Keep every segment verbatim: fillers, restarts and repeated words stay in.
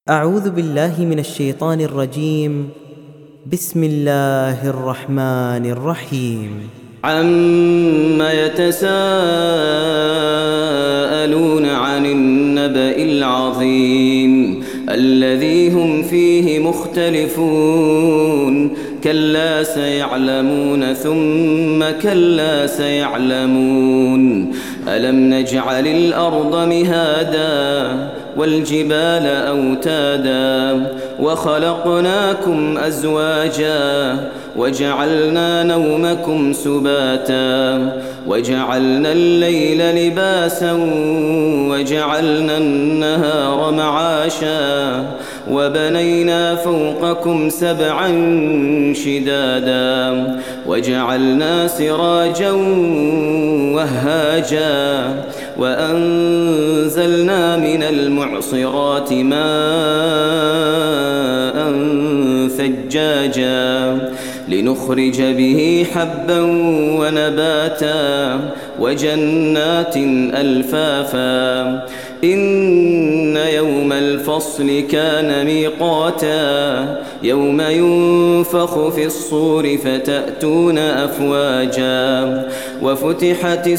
أعوذ بالله من الشيطان الرجيم. بسم الله الرحمن الرحيم. عَمَّ يَتَسَاءَلُونَ عَنِ النَّبَإِ الْعَظِيمِ الَّذِي هُمْ فِيهِ مُخْتَلِفُونَ كَلَّا سَيَعْلَمُونَ ثُمَّ كَلَّا سَيَعْلَمُونَ أَلَمْ نَجْعَلِ الْأَرْضَ مِهَادًا وَالْجِبَالَ أَوْتَادًا وَخَلَقْنَاكُمْ أَزْوَاجًا وَجَعَلْنَا نَوْمَكُمْ سُبَاتًا وَجَعَلْنَا اللَّيْلَ لِبَاسًا وَجَعَلْنَا النَّهَارَ مَعَاشًا وَبَنَيْنَا فَوْقَكُمْ سَبْعًا شِدَادًا وَجَعَلْنَا سِرَاجًا وَهَّاجًا وَأَنزَلْنَا مِنَ الْمُعْصِرَاتِ مَاءً ثَجَّاجًا لِنُخْرِجَ بِهِ حَبًّا وَنَبَاتًا وَجَنَّاتٍ أَلْفَافًا إِنَّ يَوْمَ الْفَصْلِ كَانَ مِيقَاتًا يَوْمَ يُنفَخُ فِي الصُّورِ فَتَأْتُونَ أَفْوَاجًا وَفُتِحَتِ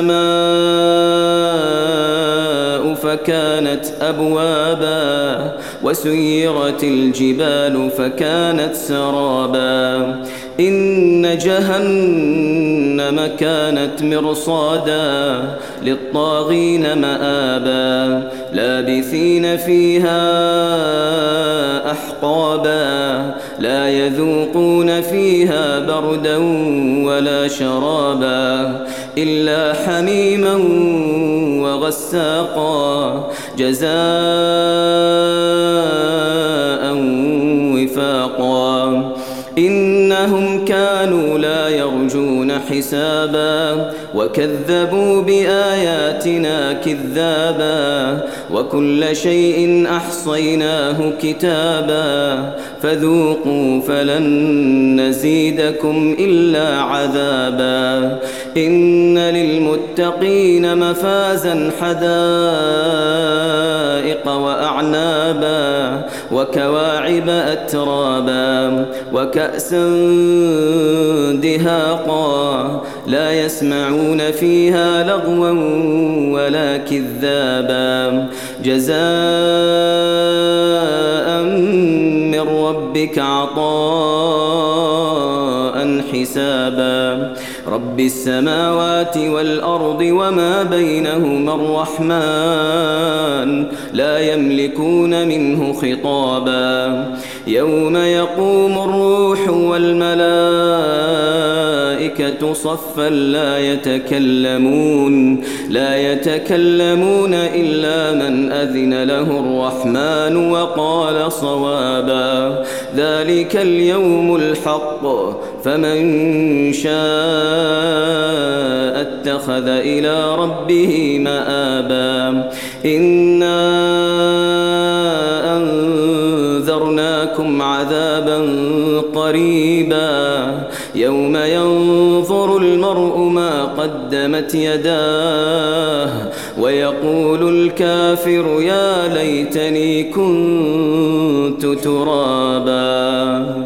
السَّمَاءُ فَكَانَتْ أَبْوَابًا وَسُيِّرَتِ الْجِبَالُ فَكَانَتْ سَرَابًا إِنَّ جَهَنَّمَ كَانَتْ مِرْصَادًا لِلطَّاغِينَ مَآبًا لَابِثِينَ فِيهَا أَحْقَابًا لَا يَذُوقُونَ فِيهَا بَرْدًا وَلَا شَرَابًا إِلَّا حَمِيمًا وَغَسَّاقًا جَزَاءً وِفَاقًا إِنَّهُمْ كَانُوا لَا يَرْجُونَ حِسَابًا وَكَذَّبُوا بِآيَاتِنَا كِذَّابًا وَكُلَّ شَيْءٍ أَحْصَيْنَاهُ كِتَابًا فَذُوقُوا فَلَن نَّزِيدَكُمْ إِلَّا عَذَابًا إِنَّ لِلْمُتَّقِينَ مَفَازًا حَدَائِقَ وَأَعْنَابًا وَكَوَاعِبَ أَتْرَابًا وَكَأْسًا دِهَاقًا لَا يَسْمَعُونَ فِيهَا لَغْوًا وَلَا كِذَّابًا جَزَاءً مِّن رَّبِّكَ عَطَاءً حِسَابًا رَبِّ السَّمَاوَاتِ وَالْأَرْضِ وَمَا بَيْنَهُمَا الرَّحْمَنُ لَا يَمْلِكُونَ مِنْهُ خِطَابًا يَوْمَ يَقُومُ الرُّوحُ وَالْمَلَائِكَةُ صَفًّا لَا يَتَكَلَّمُونَ لَا يَتَكَلَّمُونَ إِلَّا مَنْ أَذِنَ لَهُ الرَّحْمَنُ وَقَالَ صَوَابًا ذَلِكَ الْيَوْمُ الْحَقُّ فَمَن شَاءَ اتَّخَذَ إِلَىٰ رَبِّهِ مَآبًا إِنَّا أَنذَرْنَاكُمْ عَذَابًا قَرِيبًا يَوْمَ يَنظُرُ الْمَرْءُ مَا قَدَّمَتْ يَدَاهُ وَيَقُولُ الْكَافِرُ يَا لَيْتَنِي كُنتُ تُرَابًا.